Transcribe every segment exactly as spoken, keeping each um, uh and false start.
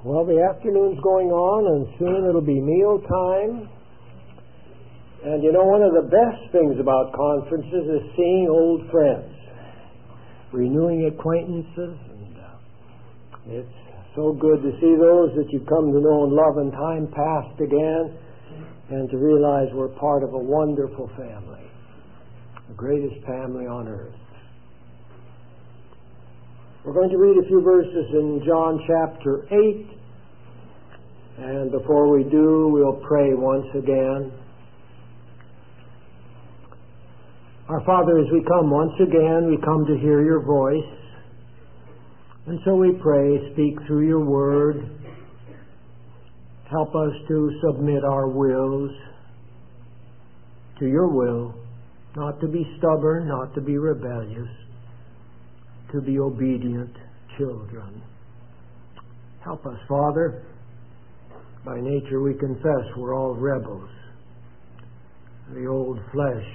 Well, the afternoon's going on, and soon it'll be meal time. And you know, one of the best things about conferences is seeing old friends, renewing acquaintances, and uh, it's so good to see those that you've come to know and love in time past again, and to realize we're part of a wonderful family, the greatest family on earth. We're going to read a few verses in John chapter eight, and before we do, we'll pray once again. Our Father, as we come once again, we come to hear your voice, and so we pray, speak through your word. Help us to submit our wills to your will, not to be stubborn, not to be rebellious, to be obedient children. Help us, Father. By nature we confess we're all rebels. The old flesh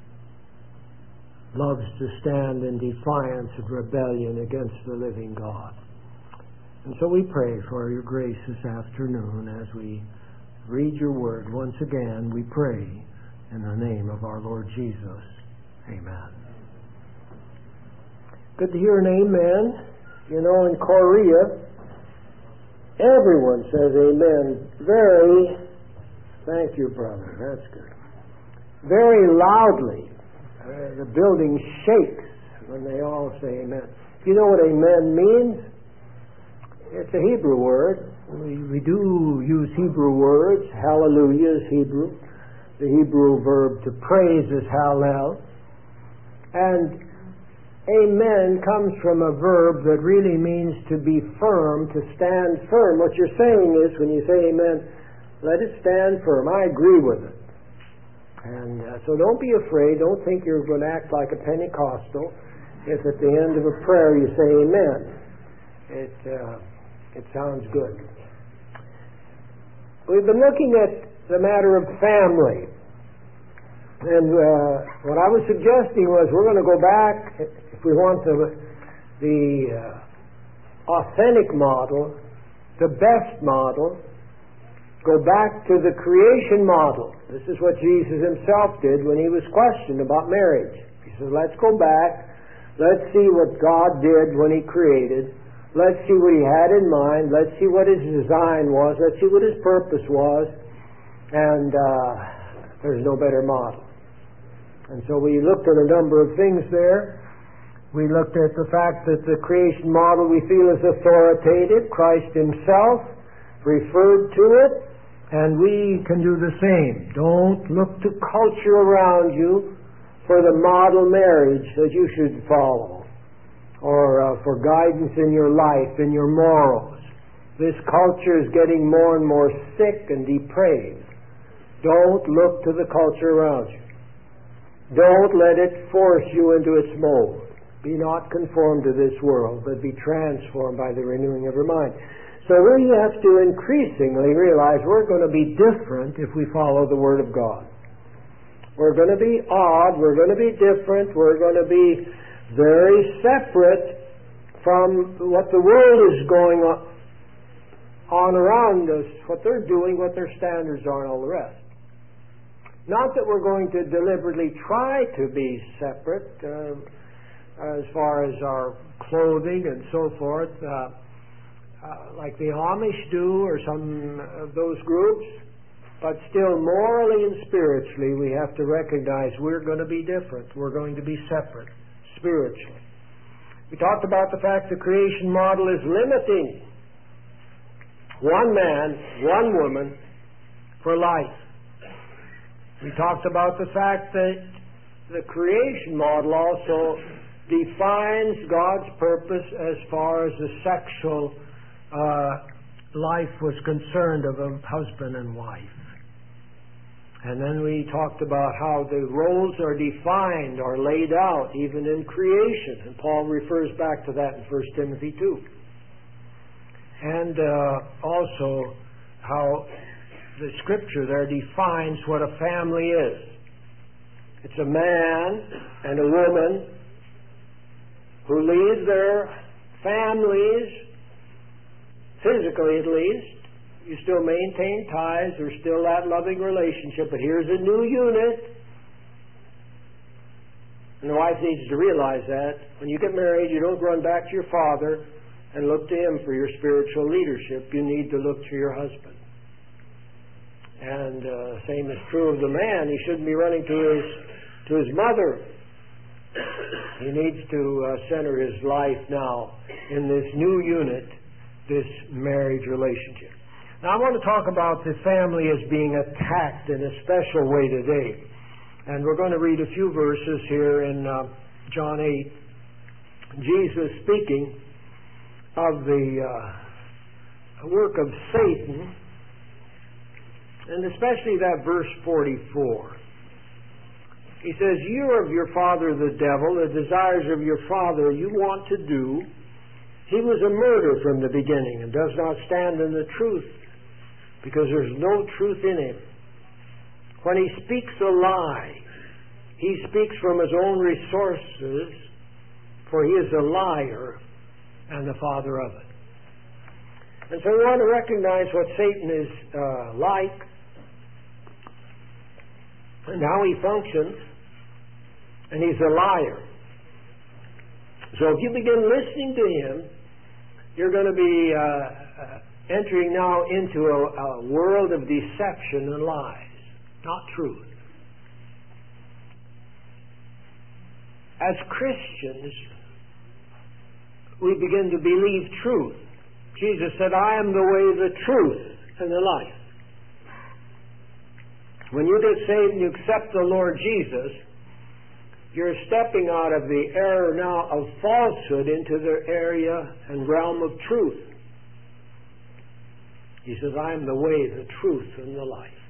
loves to stand in defiance and rebellion against the living God. And so we pray for your grace this afternoon as we read your word. Once again, we pray in the name of our Lord Jesus. Amen. Good to hear an amen. You know, in Korea, everyone says amen very, thank you, brother, that's good, very loudly. Uh, the building shakes when they all say amen. You know what amen means? It's a Hebrew word. We, we do use Hebrew words. Hallelujah is Hebrew. The Hebrew verb to praise is hallel. And amen comes from a verb that really means to be firm, to stand firm. What you're saying is, when you say amen, let it stand firm. I agree with it. And uh, so don't be afraid. Don't think you're going to act like a Pentecostal if at the end of a prayer you say amen. It, uh, it sounds good. We've been looking at the matter of family. And uh, what I was suggesting was we're going to go back, if we want the, the uh, authentic model, the best model, go back to the creation model. This is what Jesus himself did when he was questioned about marriage. He said, let's go back. Let's see what God did when he created. Let's see what he had in mind. Let's see what his design was. Let's see what his purpose was. And uh, there's no better model. And so we looked at a number of things there. We looked at the fact that the creation model we feel is authoritative. Christ himself referred to it, and we can do the same. Don't look to culture around you for the model marriage that you should follow, or uh, for guidance in your life, in your morals. This culture is getting more and more sick and depraved. Don't look to the culture around you. Don't let it force you into its mold. Be not conformed to this world, but be transformed by the renewing of your mind. So we have to increasingly realize we're going to be different if we follow the Word of God. We're going to be odd, we're going to be different, we're going to be very separate from what the world is going on around us, what they're doing, what their standards are, and all the rest. Not that we're going to deliberately try to be separate uh, as far as our clothing and so forth, uh, Uh, like the Amish do, or some of those groups, but still morally and spiritually we have to recognize we're going to be different. We're going to be separate spiritually. We talked about the fact the creation model is limiting one man, one woman for life. We talked about the fact that the creation model also defines God's purpose as far as the sexual Uh, life was concerned of a husband and wife. And then we talked about how the roles are defined, are laid out, even in creation. And Paul refers back to that in First Timothy two. And uh, also how the Scripture there defines what a family is. It's a man and a woman who lead their families, physical physically at least. You still maintain ties. There's still that loving relationship. But here's a new unit. And the wife needs to realize that. When you get married, you don't run back to your father and look to him for your spiritual leadership. You need to look to your husband. And uh, same is true of the man. He shouldn't be running to his to his mother. He needs to uh, center his life now in this new unit, this marriage relationship. Now I want to talk about the family as being attacked in a special way today. And we're going to read a few verses here in uh, John eight. Jesus speaking of the uh, work of Satan, and especially that verse forty-four. He says, "You are of your father the devil, the desires of your father you want to do. He was a murderer from the beginning and does not stand in the truth, because there's no truth in him. When he speaks a lie, he speaks from his own resources, for he is a liar and the father of it." And so we want to recognize what Satan is uh, like and how he functions. And he's a liar. So if you begin listening to him, you're going to be uh, uh, entering now into a, a world of deception and lies, not truth. As Christians, we begin to believe truth. Jesus said, "I am the way, the truth, and the life." When you get saved and you accept the Lord Jesus, you're stepping out of the error now of falsehood into the area and realm of truth. He says, "I am the way, the truth, and the life."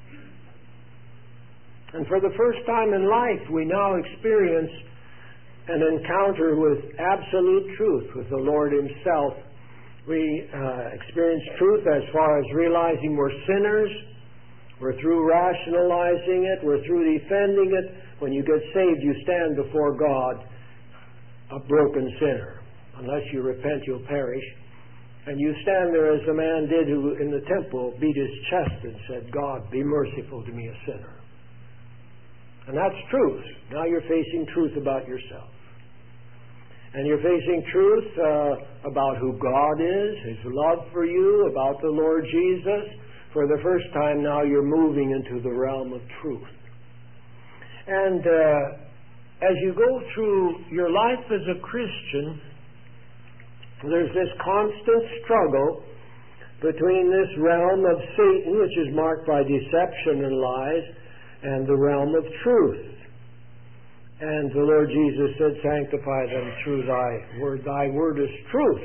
And for the first time in life, we now experience an encounter with absolute truth, with the Lord himself. We uh, experience truth as far as realizing we're sinners. We're through rationalizing it. We're through defending it. When you get saved, you stand before God a broken sinner. Unless you repent, you'll perish. And you stand there as the man did who in the temple beat his chest and said, "God, be merciful to me, a sinner." And that's truth. Now you're facing truth about yourself. And you're facing truth uh, about who God is, his love for you, about the Lord Jesus. For the first time now you're moving into the realm of truth. And uh, as you go through your life as a Christian, there's this constant struggle between this realm of Satan, which is marked by deception and lies, and the realm of truth. And the Lord Jesus said, "Sanctify them through thy word. Thy word is truth."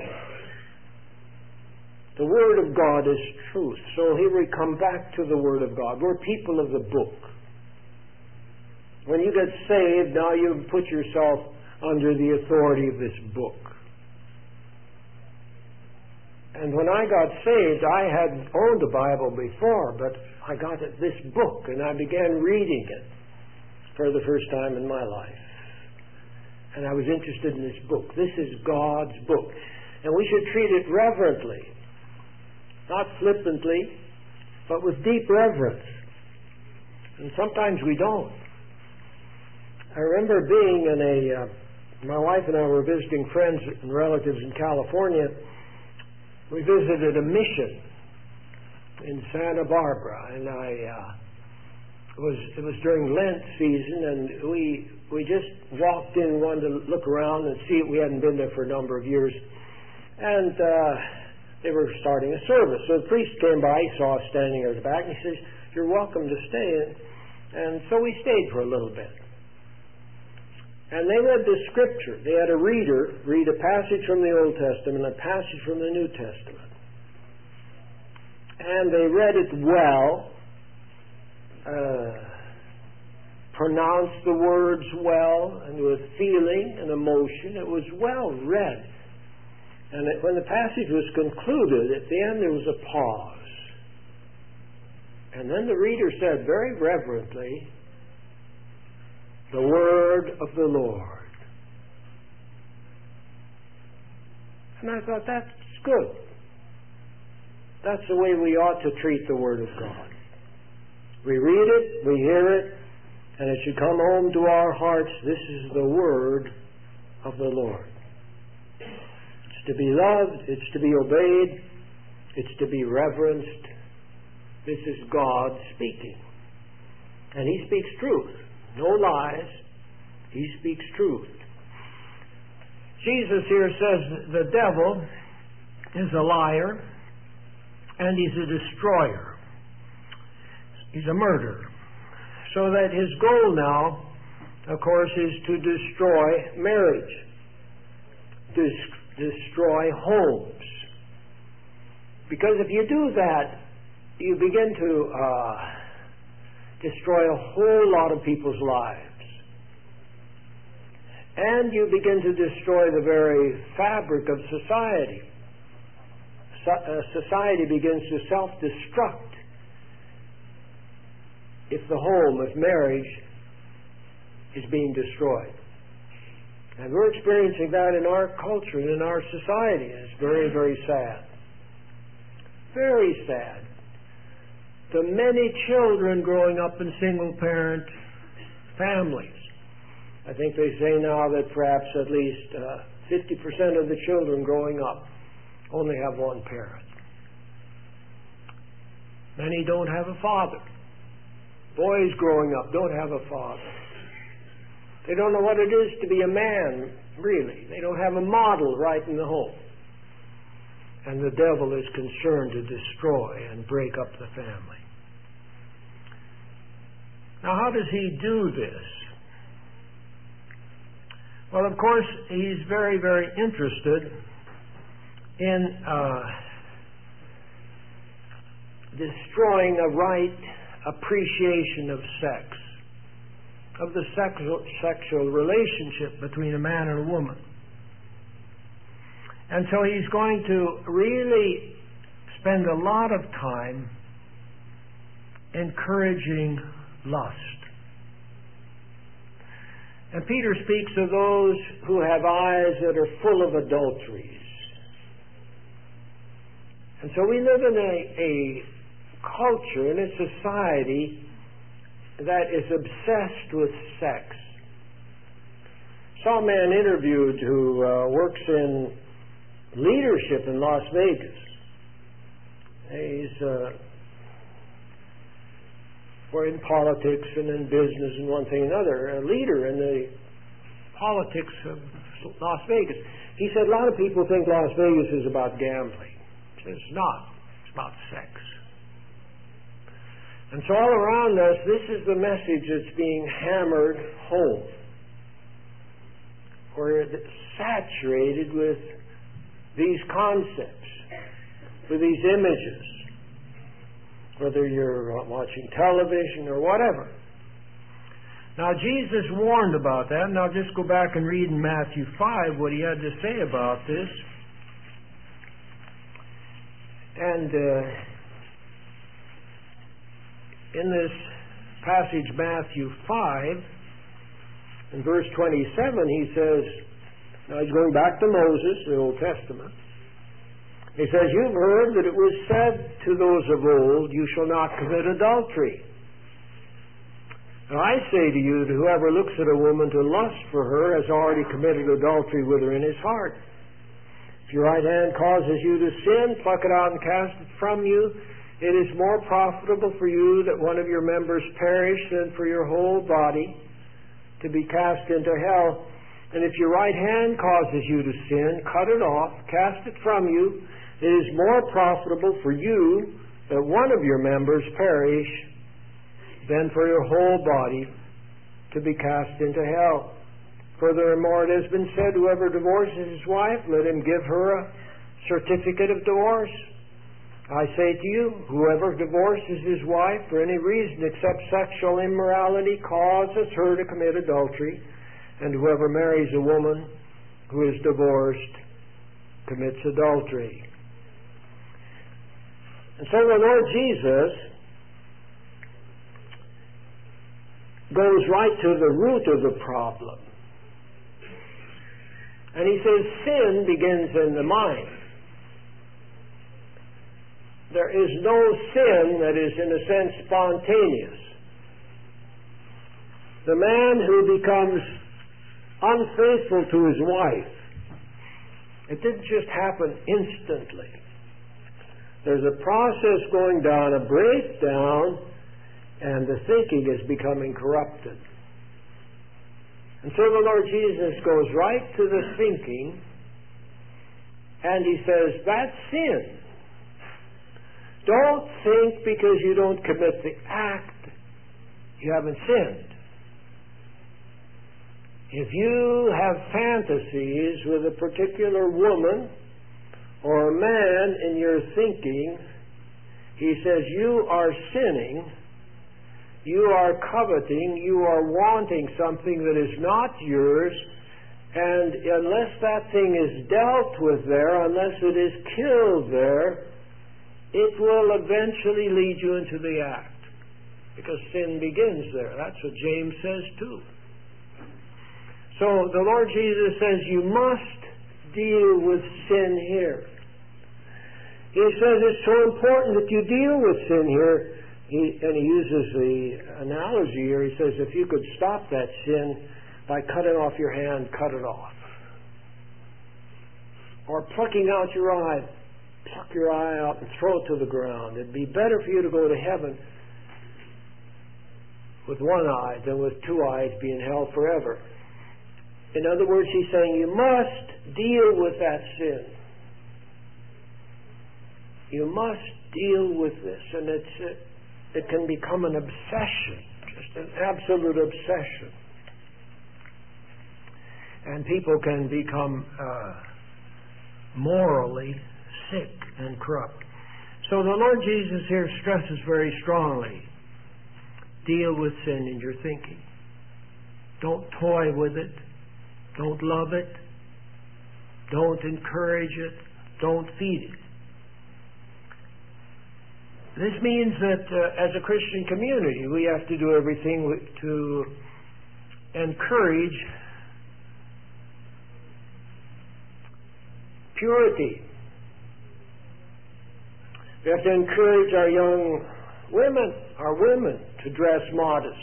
The Word of God is truth. So here we come back to the Word of God. We're people of the book. When you get saved, now you put yourself under the authority of this book. And when I got saved, I had owned a Bible before, but I got this book and I began reading it for the first time in my life. And I was interested in this book. This is God's book. And we should treat it reverently. Not flippantly, but with deep reverence. And sometimes we don't. I remember being in a, uh, my wife and I were visiting friends and relatives in California. We visited a mission in Santa Barbara, and I, uh, it was, it was during Lent season, and we, we just walked in, wanted to look around and see it. We hadn't been there for a number of years. And, uh, they were starting a service. So the priest came by, he saw us standing there at the back, and he says, "You're welcome to stay." And so we stayed for a little bit. And they read the scripture. They had a reader read a passage from the Old Testament and a passage from the New Testament. And they read it well, uh, pronounced the words well, and with feeling and emotion. It was well read. And it, when the passage was concluded, at the end there was a pause. And then the reader said very reverently, "The word of the Lord." And I thought, that's good. That's the way we ought to treat the Word of God. We read it, we hear it, and it should come home to our hearts. This is the Word of the Lord. It's to be loved, it's to be obeyed, it's to be reverenced. This is God speaking. And He speaks truth. No lies. He speaks truth. Jesus here says the devil is a liar and he's a destroyer. He's a murderer. So that his goal now, of course, is to destroy marriage, Des- destroy homes. Because if you do that, you begin to uh, destroy a whole lot of people's lives. And you begin to destroy the very fabric of society. So, uh, society begins to self-destruct if the home, if marriage is being destroyed. And we're experiencing that in our culture and in our society. And it's very, very sad. Very sad. The many children growing up in single-parent families. I think they say now that perhaps at least uh, fifty percent of the children growing up only have one parent. Many don't have a father. Boys growing up don't have a father. They don't know what it is to be a man, really. They don't have a model right in the home. And the devil is concerned to destroy and break up the family. Now, how does he do this? Well, of course, he's very, very interested in uh, destroying a right appreciation of sex, of the sexual, sexual relationship between a man and a woman. And so he's going to really spend a lot of time encouraging lust. And Peter speaks of those who have eyes that are full of adulteries. And so we live in a, a culture, in a society that is obsessed with sex. Saw a man interviewed who uh, works in leadership in Las Vegas. He's uh, or in politics and in business and one thing and another, a leader in the politics of Las Vegas. He said a lot of people think Las Vegas is about gambling. He said it's not. It's about sex. And so all around us, this is the message that's being hammered home. We're saturated with these concepts, with these images, whether you're watching television or whatever. Now, Jesus warned about that, and I'll just go back and read in Matthew five what he had to say about this. And uh, in this passage, Matthew five, in verse twenty-seven, he says, now he's going back to Moses, the Old Testament. He says, you've heard that it was said to those of old, you shall not commit adultery. Now I say to you that whoever looks at a woman to lust for her has already committed adultery with her in his heart. If your right hand causes you to sin, pluck it out and cast it from you. It is more profitable for you that one of your members perish than for your whole body to be cast into hell. And if your right hand causes you to sin, cut it off, cast it from you. It is more profitable for you that one of your members perish than for your whole body to be cast into hell. Furthermore, it has been said, whoever divorces his wife, let him give her a certificate of divorce. I say to you, whoever divorces his wife for any reason except sexual immorality causes her to commit adultery, and whoever marries a woman who is divorced commits adultery. And so the Lord Jesus goes right to the root of the problem. And he says sin begins in the mind. there is no sin that is, in a sense, spontaneous. The man who becomes unfaithful to his wife, it didn't just happen instantly. There's a process going down, a breakdown, and the thinking is becoming corrupted. And so the Lord Jesus goes right to the thinking, and He says, that's sin. Don't think because you don't commit the act, you haven't sinned. If you have fantasies with a particular woman or a man in your thinking, He says you are sinning, you are coveting, you are wanting something that is not yours, and unless that thing is dealt with there, unless it is killed there, it will eventually lead you into the act. Because sin begins there. That's what James says too. So the Lord Jesus says you must deal with sin here. He says it's so important that you deal with sin here. He, and he uses the analogy here. He says if you could stop that sin by cutting off your hand, cut it off. Or plucking out your eye, pluck your eye out and throw it to the ground. It'd be better for you to go to heaven with one eye than with two eyes being held forever. In other words, he's saying you must deal with that sin. You must deal with this, and it's it, it can become an obsession, just an absolute obsession. And people can become uh, morally sick and corrupt. So the Lord Jesus here stresses very strongly, deal with sin in your thinking. Don't toy with it. Don't love it. Don't encourage it. Don't feed it. This means that uh, as a Christian community, we have to do everything to encourage purity. We have to encourage our young women, our women, to dress modestly.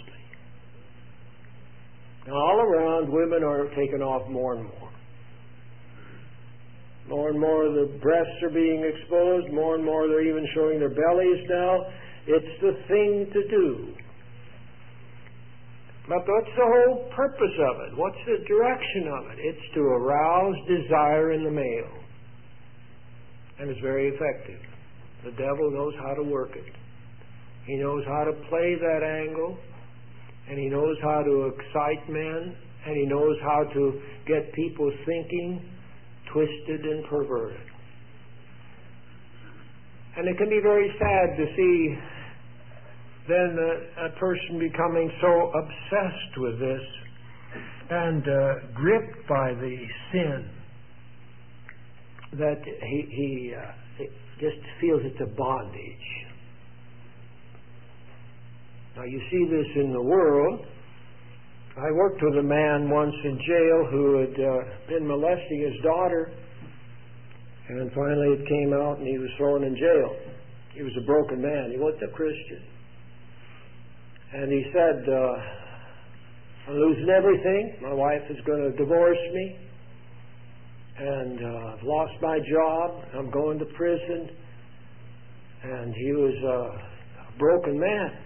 Now, all around, women are taken off more and more. More and more the breasts are being exposed. More and more they're even showing their bellies now. It's the thing to do. But what's the whole purpose of it? What's the direction of it? It's to arouse desire in the male. And it's very effective. The devil knows how to work it. He knows how to play that angle. And he knows how to excite men. And he knows how to get people thinking twisted and perverted. And it can be very sad to see then a, a person becoming so obsessed with this and uh, gripped by the sin that he, he uh, just feels it's a bondage. Now you see this in the world. I worked with a man once in jail who had uh, been molesting his daughter, and finally it came out and he was thrown in jail. He was a broken man. He wasn't a Christian. And he said, uh, I'm losing everything. My wife is going to divorce me. And uh, I've lost my job. I'm going to prison. And he was uh, a broken man.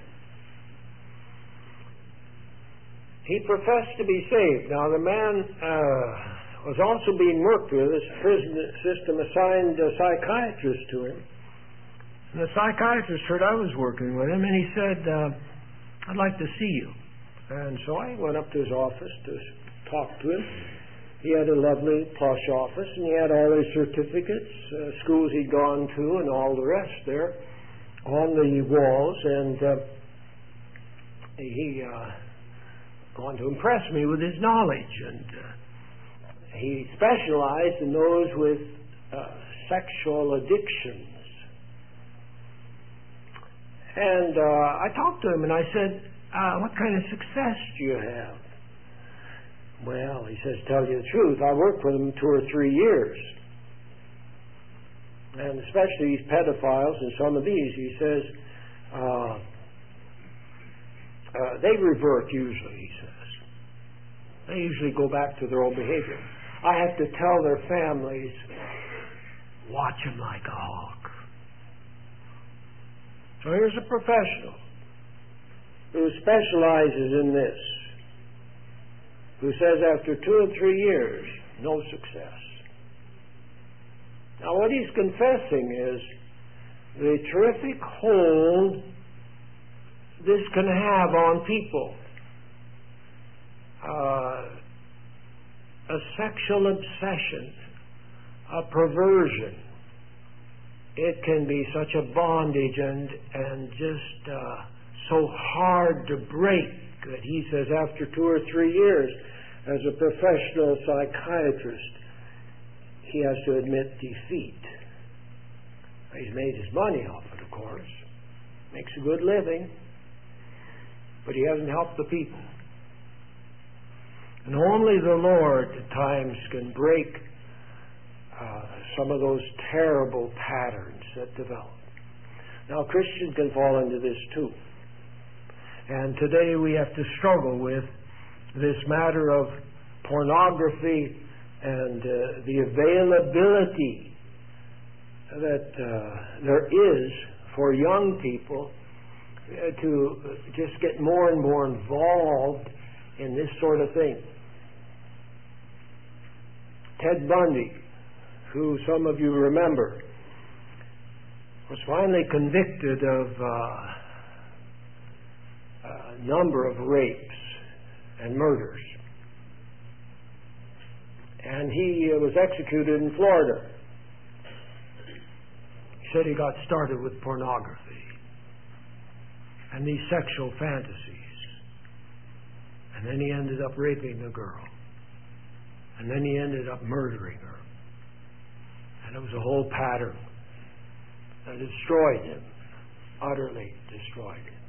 He professed to be saved. Now, the man uh, was also being worked with. This prison system assigned a psychiatrist to him. And the psychiatrist heard I was working with him, and he said, uh, I'd like to see you. And so I went up to his office to talk to him. He had a lovely, plush office, and he had all his certificates, uh, schools he'd gone to, and all the rest there on the walls. And uh, he... Uh, wanted to impress me with his knowledge, and uh, he specialized in those with uh, sexual addictions. And uh, I talked to him and I said, uh, what kind of success do you have? Well, he says, tell you the truth, I worked with him two or three years. and especially these pedophiles and some of these, he says, uh, uh, they revert usually, he says. They usually go back to their old behavior. I have to tell their families, watch him like a hawk. So here's a professional who specializes in this, who says after two or three years, no success. Now what he's confessing is the terrific hold this can have on people. Uh, a sexual obsession, a perversion. It can be such a bondage and, and just uh, so hard to break that he says after two or three years as a professional psychiatrist, he has to admit defeat. He's made his money off it, of course. Makes a good living. But he hasn't helped the people. And only the Lord at times can break uh, some of those terrible patterns that develop. Now, Christians can fall into this too. And today we have to struggle with this matter of pornography and uh, the availability that uh, there is for young people uh, to just get more and more involved in this sort of thing. Ted Bundy, who some of you remember, was finally convicted of uh, a number of rapes and murders. And he uh, was executed in Florida. He said he got started with pornography and these sexual fantasies. And then he ended up raping the girl. And then he ended up murdering her. And it was a whole pattern that destroyed him, utterly destroyed him.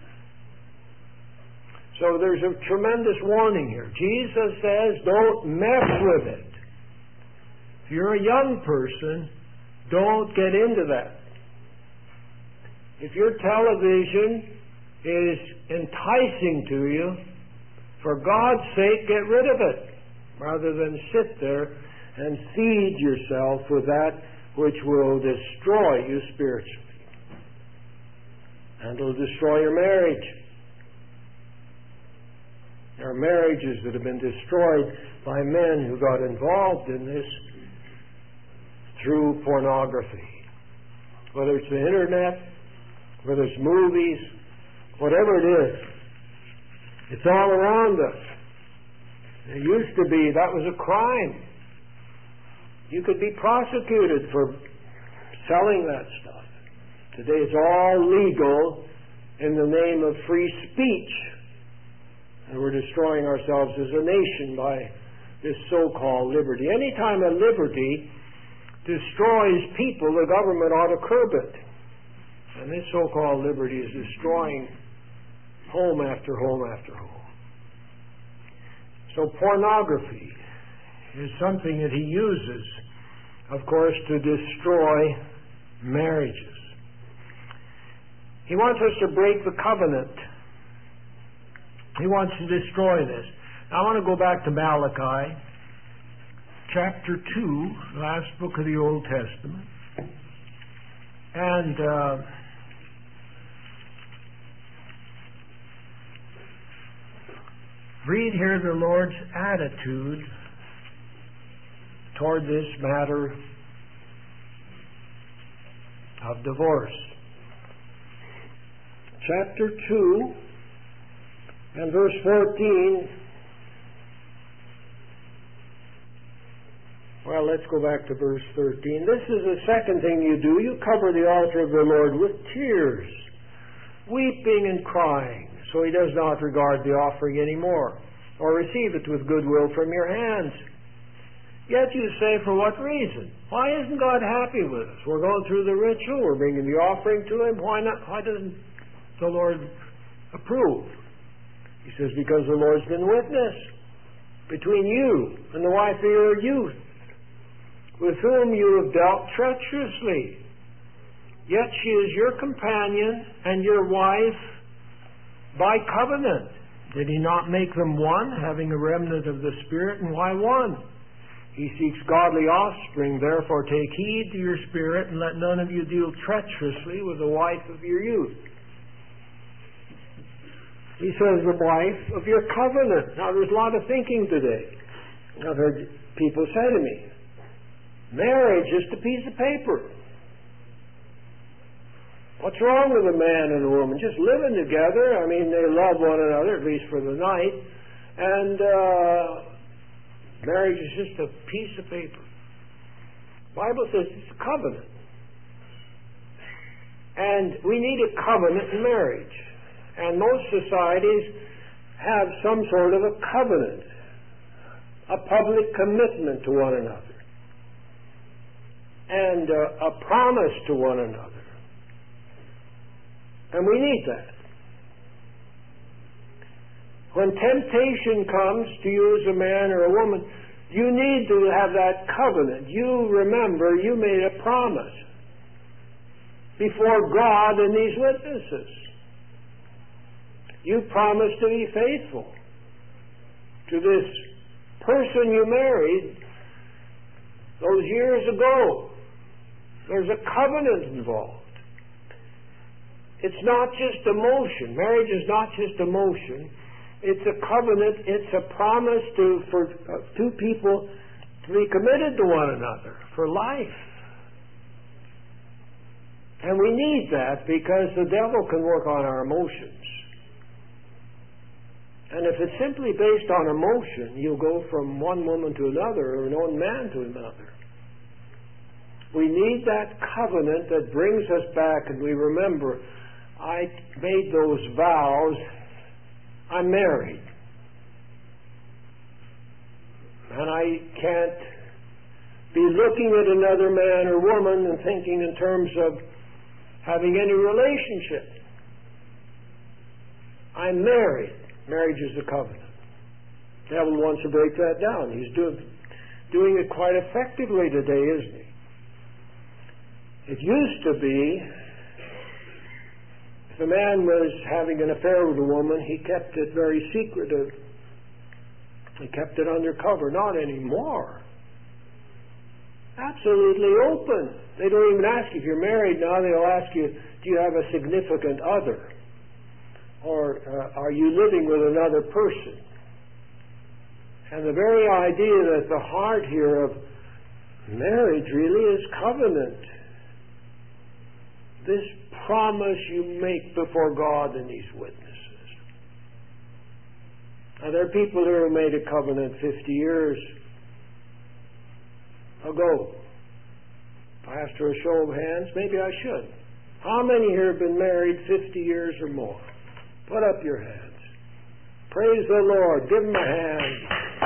So there's a tremendous warning here. Jesus says, don't mess with it. If you're a young person, don't get into that. If your television is enticing to you, for God's sake, get rid of it, rather than sit there and feed yourself with that which will destroy you spiritually. And it'll destroy your marriage. There are marriages that have been destroyed by men who got involved in this through pornography. Whether it's the internet, whether it's movies, whatever it is, it's all around us. It used to be that was a crime. You could be prosecuted for selling that stuff. Today it's all legal in the name of free speech. And we're destroying ourselves as a nation by this so-called liberty. Anytime a liberty destroys people, the government ought to curb it. And this so-called liberty is destroying home after home after home. So pornography is something that he uses, of course, to destroy marriages. He wants us to break the covenant. He wants to destroy this. Now, I want to go back to Malachi, chapter two, last book of the Old Testament. And uh, read here the Lord's attitude toward this matter of divorce. Chapter two and verse fourteen. Well, let's go back to verse thirteen. This is the second thing you do. You cover the altar of the Lord with tears, weeping and crying, so he does not regard the offering anymore, or receive it with goodwill from your hands. Yet you say, for what reason? Why isn't God happy with us? We're going through the ritual, we're bringing the offering to him. Why not? Why doesn't the Lord approve? He says, because the Lord's been witness between you and the wife of your youth, with whom you have dealt treacherously. Yet she is your companion and your wife by covenant. Did he not make them one, having a remnant of the Spirit? And why one? He seeks godly offspring. Therefore take heed to your spirit, and let none of you deal treacherously with the wife of your youth. He says the wife of your covenant. Now there's a lot of thinking today. I've heard people say to me, marriage is just a piece of paper. What's wrong with a man and a woman? Just living together. I mean, they love one another, at least for the night. And uh, marriage is just a piece of paper. The Bible says it's a covenant. And we need a covenant in marriage. And most societies have some sort of a covenant, a public commitment to one another, and uh, a promise to one another. And we need that. When temptation comes to you as a man or a woman, you need to have that covenant. You remember you made a promise before God and these witnesses. You promised to be faithful to this person you married those years ago. There's a covenant involved. It's not just emotion. Marriage is not just emotion. It's a covenant. It's a promise to for uh, two people to be committed to one another for life. And we need that because the devil can work on our emotions. And if it's simply based on emotion, you'll go from one woman to another or one man to another. We need that covenant that brings us back and we remember, I made those vows, I'm married. And I can't be looking at another man or woman and thinking in terms of having any relationship. I'm married. Marriage is a covenant. The devil wants to break that down. He's do, doing it quite effectively today, isn't he? It used to be, if a man was having an affair with a woman, he kept it very secretive. He kept it undercover. Not anymore. Absolutely open. They don't even ask you if you're married now. They'll ask you, do you have a significant other? Or uh, are you living with another person? And the very idea that the heart here of marriage really is covenant. This promise you make before God and these witnesses. Now there are people here who made a covenant fifty years ago. If I asked for a show of hands, maybe I should. How many here have been married fifty years or more? Put up your hands. Praise the Lord. Give them a hand.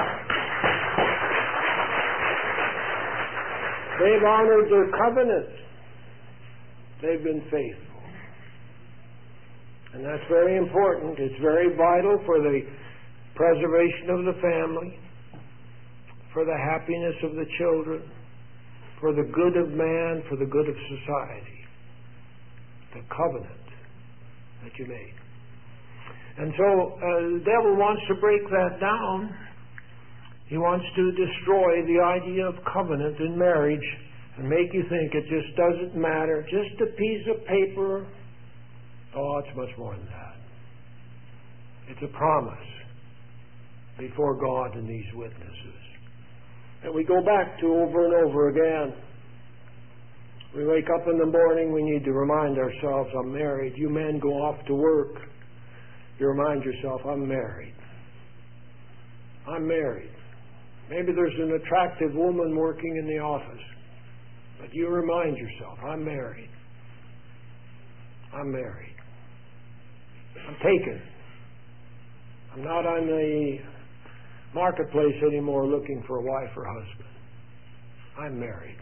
They've honored their covenant. They've been faithful. And that's very important. It's very vital for the preservation of the family, for the happiness of the children, for the good of man, for the good of society. The covenant that you made. And so uh, the devil wants to break that down. He wants to destroy the idea of covenant in marriage and make you think it just doesn't matter. Just a piece of paper. Oh, it's much more than that. It's a promise before God and these witnesses. And we go back to over and over again. We wake up in the morning, we need to remind ourselves, I'm married. You men go off to work. You remind yourself, I'm married. I'm married. Maybe there's an attractive woman working in the office, but you remind yourself, I'm married. I'm married. I'm taken. I'm not on the marketplace anymore looking for a wife or husband. I'm married.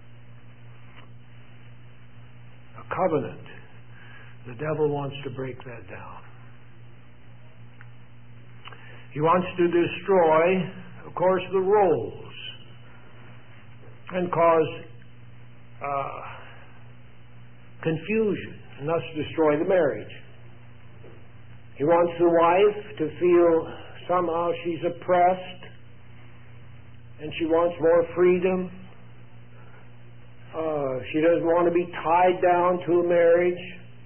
A covenant. The devil wants to break that down. He wants to destroy, of course, the roles. and cause uh, confusion and thus destroy the marriage. He wants the wife to feel somehow she's oppressed and she wants more freedom. Uh, she doesn't want to be tied down to a marriage.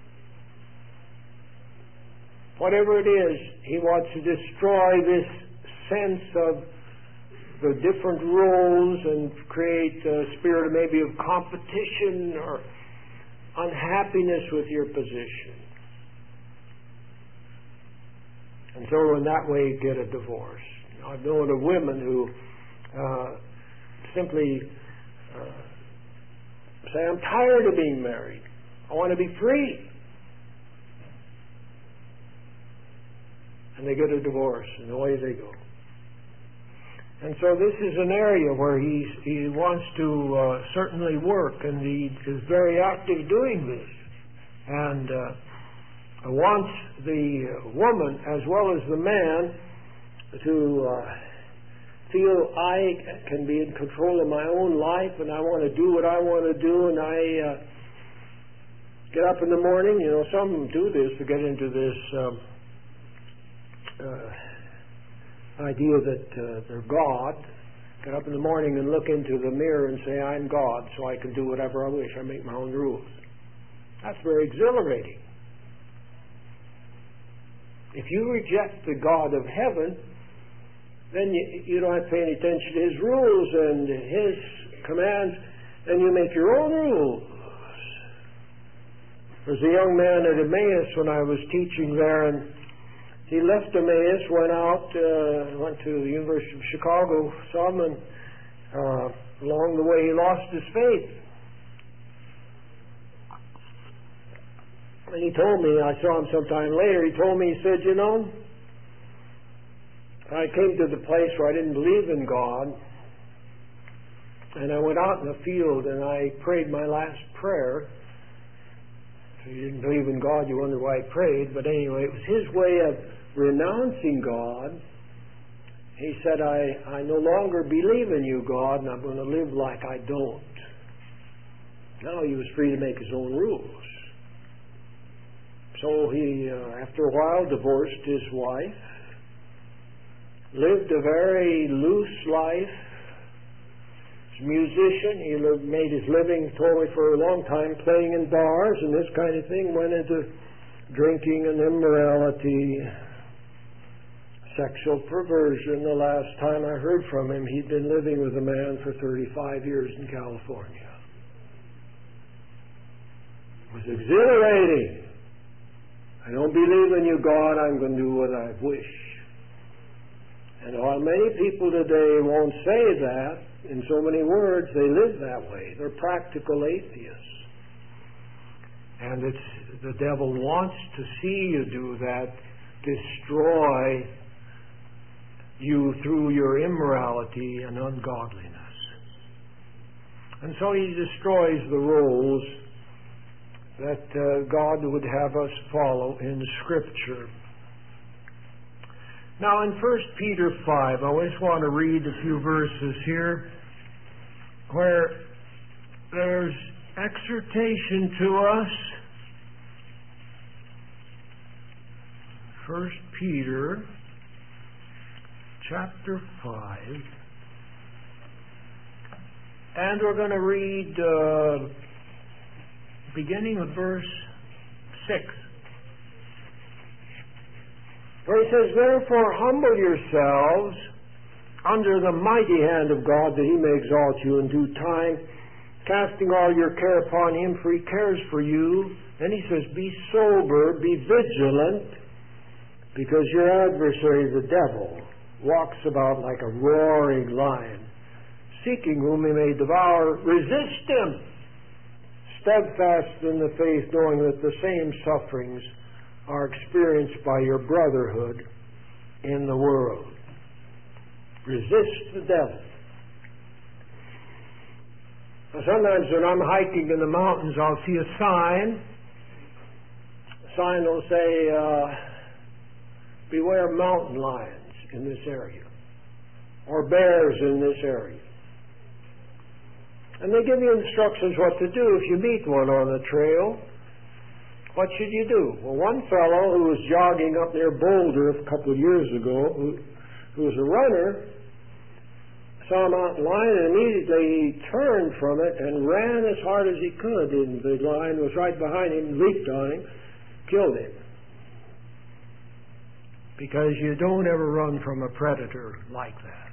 Whatever it is, he wants to destroy this sense of the different roles and create a spirit maybe of competition or unhappiness with your position. And so in that way you get a divorce. I've known of women who uh, simply uh, say, I'm tired of being married. I want to be free. And they get a divorce, and away they go. And so this is an area where he's, he wants to uh, certainly work, and he is very active doing this. And uh, wants the woman as well as the man to uh, feel I can be in control of my own life, and I want to do what I want to do, and I uh, get up in the morning. You know, some do this to get into this um, uh, idea that uh, they're God. Get up in the morning and look into the mirror and say, I'm God, so I can do whatever I wish. I make my own rules. That's very exhilarating. If you reject the God of heaven, then you, you don't have to pay any attention to His rules and His commands, and you make your own rules. There was a young man at Emmaus when I was teaching there, and he left Emmaus, went out, uh, went to the University of Chicago, some, and uh, along the way he lost his faith. And he told me, I saw him sometime later, he told me, he said, you know, I came to the place where I didn't believe in God, and I went out in the field and I prayed my last prayer. If you didn't believe in God, you wonder why he prayed, but anyway, it was his way of renouncing God. He said, I, I no longer believe in you, God, and I'm going to live like I don't. Now he was free to make his own rules. So he, uh, after a while, divorced his wife, lived a very loose life. As a musician, he lived, made his living, told me, for a long time, playing in bars and this kind of thing, went into drinking and immorality, sexual perversion. The last time I heard from him, he'd been living with a man for thirty-five years in California. It was exhilarating. I don't believe in you, God. I'm going to do what I wish. And while many people today won't say that in so many words, they live that way. They're practical atheists. And it's the devil wants to see you do that, destroy you through your immorality and ungodliness. And so he destroys the rules that uh, God would have us follow in Scripture. Now in First Peter five, I just want to read a few verses here where there's exhortation to us. First Peter chapter five, and we're going to read uh, beginning with verse six. Where he says, therefore humble yourselves under the mighty hand of God, that He may exalt you in due time, casting all your care upon Him, for He cares for you. Then he says, be sober, be vigilant, because your adversary, the devil, walks about like a roaring lion, seeking whom he may devour. Resist him, steadfast in the faith, knowing that the same sufferings are experienced by your brotherhood in the world. Resist the devil. Now, sometimes when I'm hiking in the mountains, I'll see a sign. The sign will say, uh, beware mountain lions in this area, or bears in this area. And they give you instructions what to do if you meet one on the trail. What should you do? Well, one fellow who was jogging up near Boulder a couple of years ago, who, who was a runner, saw a mountain lion, and immediately he turned from it and ran as hard as he could. And the lion was right behind him, leaped on him, killed him. Because you don't ever run from a predator like that.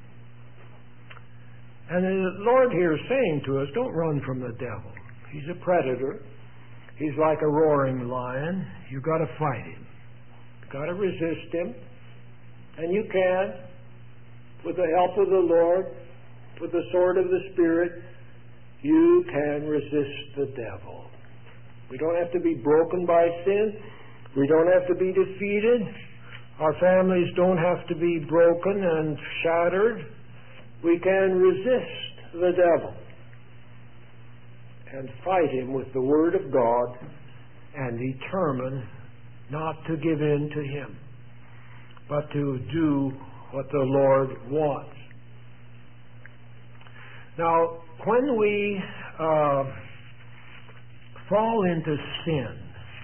And the Lord here is saying to us, don't run from the devil. He's a predator. He's like a roaring lion. You've got to fight him. You've got to resist him. And you can, with the help of the Lord, with the sword of the Spirit, you can resist the devil. We don't have to be broken by sin. We don't have to be defeated. Our families don't have to be broken and shattered. We can resist the devil and fight him with the Word of God and determine not to give in to him, but to do what the Lord wants. Now, when we uh, fall into sin,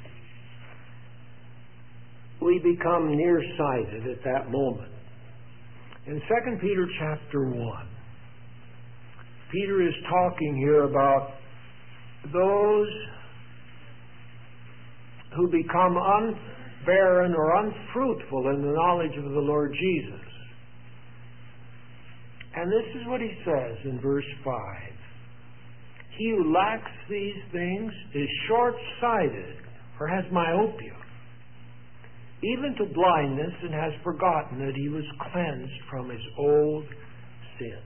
we become nearsighted at that moment. In Second Peter chapter one, Peter is talking here about those who become unbarren or unfruitful in the knowledge of the Lord Jesus. And this is what he says in verse five. He who lacks these things is short-sighted or has myopia, even to blindness, and has forgotten that he was cleansed from his old sin.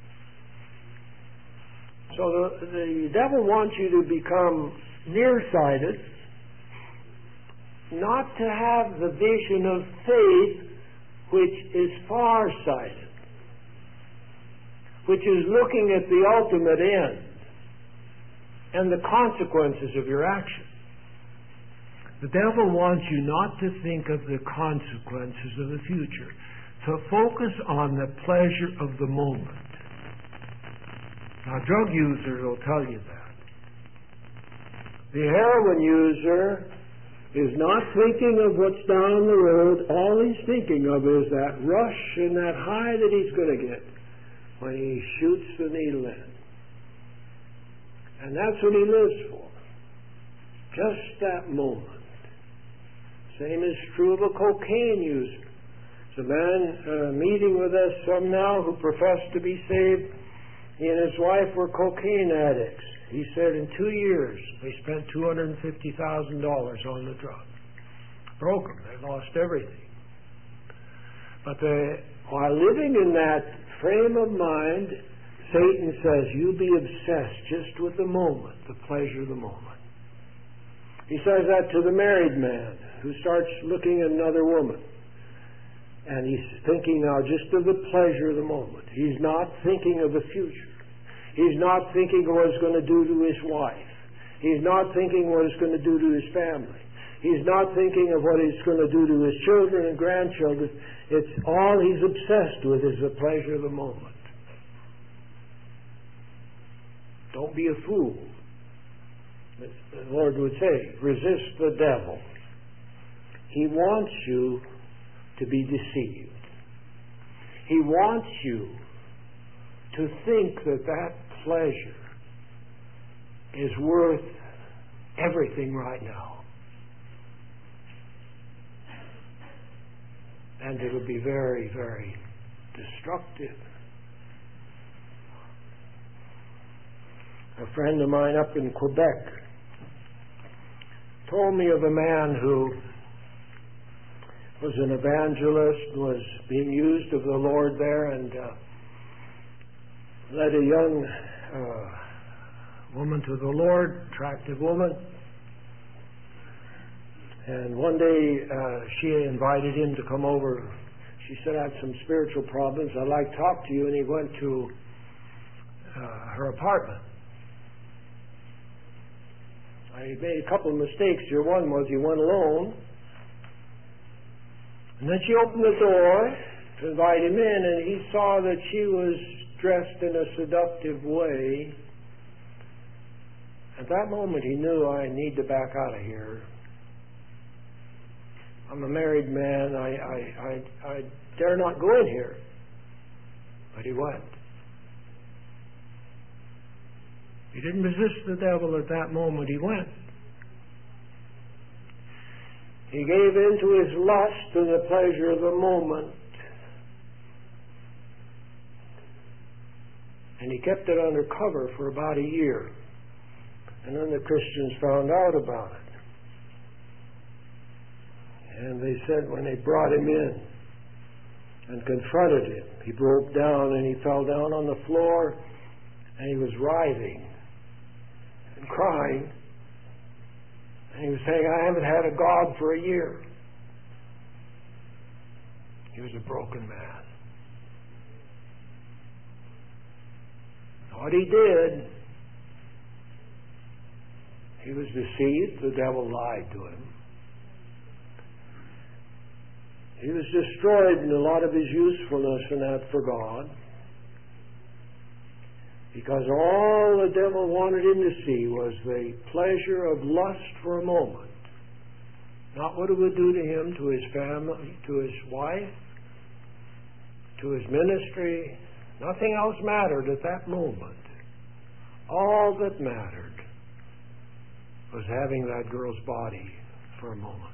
So the, the devil wants you to become nearsighted, not to have the vision of faith which is farsighted, which is looking at the ultimate end and the consequences of your action. The devil wants you not to think of the consequences of the future, to focus on the pleasure of the moment. Now, drug users will tell you that. The heroin user is not thinking of what's down the road. All he's thinking of is that rush and that high that he's going to get when he shoots the needle in. And that's what he lives for. Just that moment. Same is true of a cocaine user. There's a man uh, meeting with us, some now, who professed to be saved. He and his wife were cocaine addicts. He said in two years they spent two hundred fifty thousand dollars on the drug. Broke them. They lost everything. But they, while living in that frame of mind, Satan says, you be obsessed just with the moment, the pleasure of the moment. He says that to the married man who starts looking at another woman. And he's thinking now just of the pleasure of the moment. He's not thinking of the future. He's not thinking of what it's going to do to his wife. He's not thinking what it's going to do to his family. He's not thinking of what it's going to do to his children and grandchildren. It's all he's obsessed with is the pleasure of the moment. Don't be a fool. The Lord would say, resist the devil. He wants you to be deceived. He wants you to think that that pleasure is worth everything right now. And it'll be very, very destructive. A friend of mine up in Quebec told me of a man who was an evangelist, was being used of the Lord there, and uh, led a young uh, woman to the Lord, attractive woman. And one day uh, she invited him to come over. She said, I have some spiritual problems. I'd like to talk to you. And he went to uh, her apartment. I made a couple of mistakes here. One was he went alone. And then she opened the door to invite him in, and he saw that she was dressed in a seductive way. At that moment, he knew, I need to back out of here. I'm a married man. I, I, I, I dare not go in here. But he went. He didn't resist the devil at that moment. He went. He gave in to his lust and the pleasure of the moment. And he kept it under cover for about a year. And then the Christians found out about it. And they said when they brought him in and confronted him, he broke down and he fell down on the floor and he was writhing and crying. And he was saying, I haven't had a God for a year. He was a broken man. What he did, he was deceived. The devil lied to him. He was destroyed in a lot of his usefulness in that for God. Because all the devil wanted him to see was the pleasure of lust for a moment. Not what it would do to him, to his family, to his wife, to his ministry. Nothing else mattered at that moment. All that mattered was having that girl's body for a moment.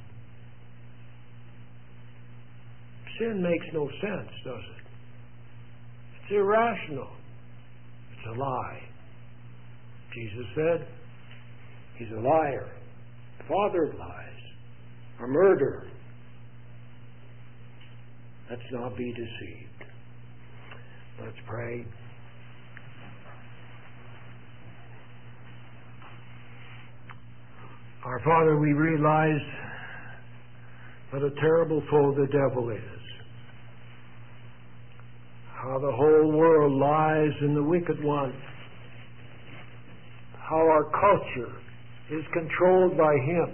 Sin makes no sense, does it? It's irrational. It's a lie. Jesus said, he's a liar, father of lies, a murderer. Let's not be deceived. Let's pray. Our Father, we realize what a terrible foe the devil is. How the whole world lies in the wicked one. How our culture is controlled by him.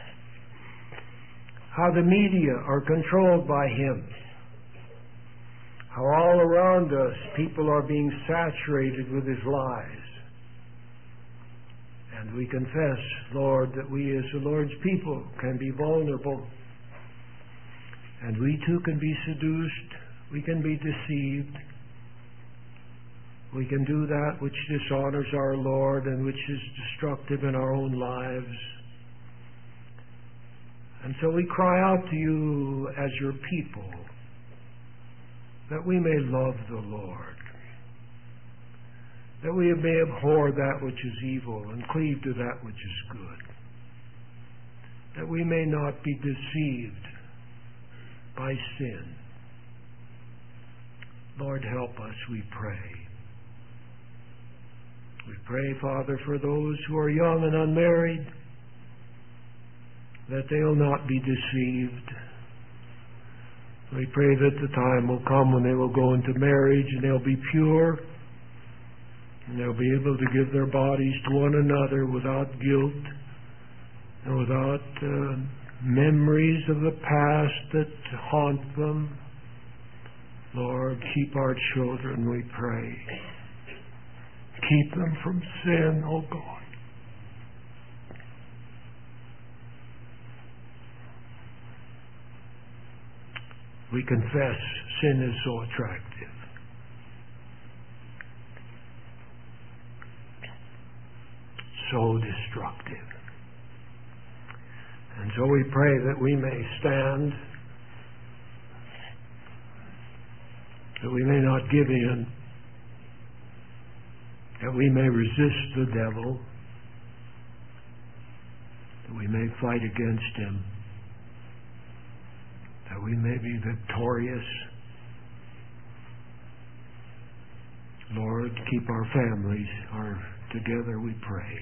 How the media are controlled by him. How all around us people are being saturated with his lies. And we confess, Lord, that we as the Lord's people can be vulnerable. And we too can be seduced. We can be deceived. We can do that which dishonors our Lord and which is destructive in our own lives. And so we cry out to you as your people that we may love the Lord, that we may abhor that which is evil and cleave to that which is good, that we may not be deceived by sin. Lord, help us, we pray. We pray, Father, for those who are young and unmarried, that they'll not be deceived. We pray that the time will come when they will go into marriage and they'll be pure, and they'll be able to give their bodies to one another without guilt and without uh, memories of the past that haunt them. Lord, keep our children, we pray. Keep them from sin, oh God. We confess sin is so attractive. So destructive. And so we pray that we may stand, that we may not give in, that we may resist the devil, that we may fight against him, that we may be victorious. Lord, keep our families our, together, we pray.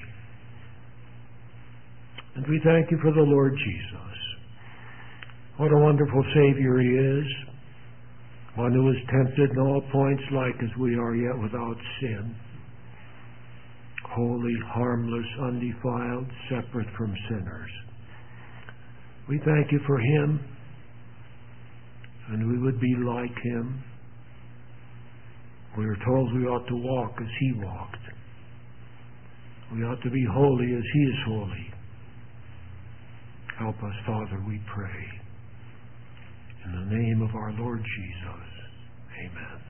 And we thank you for the Lord Jesus. What a wonderful Savior he is. One who was tempted in all points like as we are, yet without sin. Holy, harmless, undefiled, separate from sinners. We thank you for him, and we would be like him. We are told we ought to walk as he walked. We ought to be holy as He is holy. Help us, Father, we pray. In the name of our Lord Jesus. Amen.